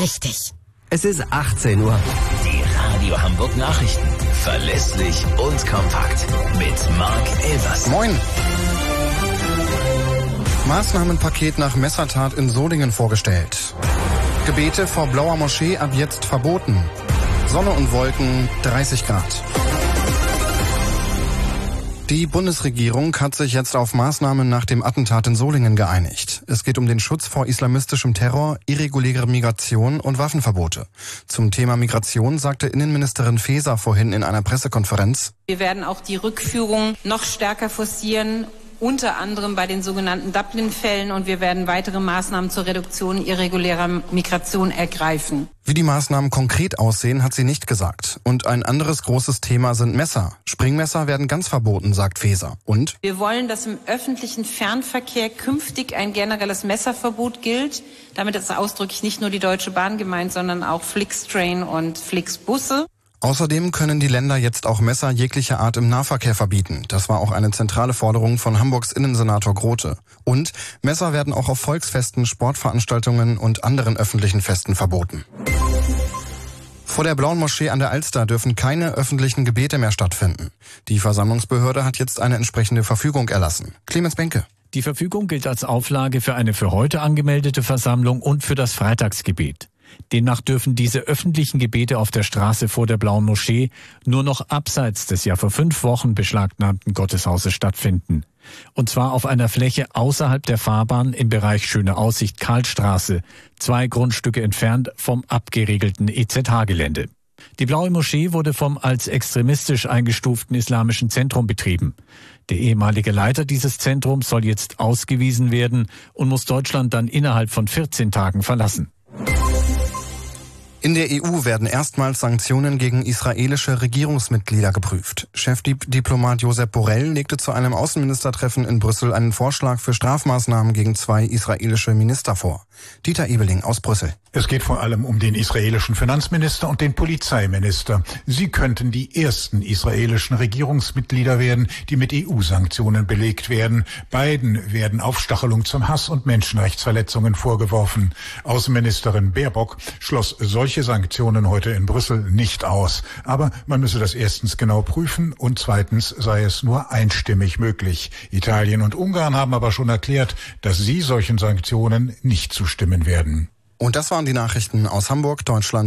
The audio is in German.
richtig. Es ist 18 Uhr. Die Radio Hamburg Nachrichten. Verlässlich und kompakt. Mit Marc Elvers. Moin. Maßnahmenpaket nach Messertat in Solingen vorgestellt. Gebete vor Blauer Moschee ab jetzt verboten. Sonne und Wolken, 30 Grad. Die Bundesregierung hat sich jetzt auf Maßnahmen nach dem Attentat in Solingen geeinigt. Es geht um den Schutz vor islamistischem Terror, irreguläre Migration und Waffenverbote. Zum Thema Migration sagte Innenministerin Faeser vorhin in einer Pressekonferenz: Wir werden auch die Rückführung noch stärker forcieren, unter anderem bei den sogenannten Dublin-Fällen, und wir werden weitere Maßnahmen zur Reduktion irregulärer Migration ergreifen. Wie die Maßnahmen konkret aussehen, hat sie nicht gesagt. Und ein anderes großes Thema sind Messer. Springmesser werden ganz verboten, sagt Faeser. Und wir wollen, dass im öffentlichen Fernverkehr künftig ein generelles Messerverbot gilt. Damit ist ausdrücklich nicht nur die Deutsche Bahn gemeint, sondern auch Flixtrain und Flixbusse. Außerdem können die Länder jetzt auch Messer jeglicher Art im Nahverkehr verbieten. Das war auch eine zentrale Forderung von Hamburgs Innensenator Grote. Und Messer werden auch auf Volksfesten, Sportveranstaltungen und anderen öffentlichen Festen verboten. Vor der Blauen Moschee an der Alster dürfen keine öffentlichen Gebete mehr stattfinden. Die Versammlungsbehörde hat jetzt eine entsprechende Verfügung erlassen. Clemens Benke. Die Verfügung gilt als Auflage für eine für heute angemeldete Versammlung und für das Freitagsgebet. Demnach dürfen diese öffentlichen Gebete auf der Straße vor der Blauen Moschee nur noch abseits des ja vor 5 Wochen beschlagnahmten Gotteshauses stattfinden. Und zwar auf einer Fläche außerhalb der Fahrbahn im Bereich Schöne Aussicht Karlstraße, 2 Grundstücke entfernt vom abgeriegelten EZH-Gelände. Die Blaue Moschee wurde vom als extremistisch eingestuften Islamischen Zentrum betrieben. Der ehemalige Leiter dieses Zentrums soll jetzt ausgewiesen werden und muss Deutschland dann innerhalb von 14 Tagen verlassen. In der EU werden erstmals Sanktionen gegen israelische Regierungsmitglieder geprüft. Chefdiplomat Josep Borrell legte zu einem Außenministertreffen in Brüssel einen Vorschlag für Strafmaßnahmen gegen 2 israelische Minister vor. Dieter Ebeling aus Brüssel. Es geht vor allem um den israelischen Finanzminister und den Polizeiminister. Sie könnten die ersten israelischen Regierungsmitglieder werden, die mit EU-Sanktionen belegt werden. Beiden werden Aufstachelung zum Hass und Menschenrechtsverletzungen vorgeworfen. Außenministerin Baerbock schloss solche Sanktionen heute in Brüssel nicht aus. Aber man müsse das erstens genau prüfen und zweitens sei es nur einstimmig möglich. Italien und Ungarn haben aber schon erklärt, dass sie solchen Sanktionen nicht zustimmen werden. Und das waren die Nachrichten aus Hamburg, Deutschland.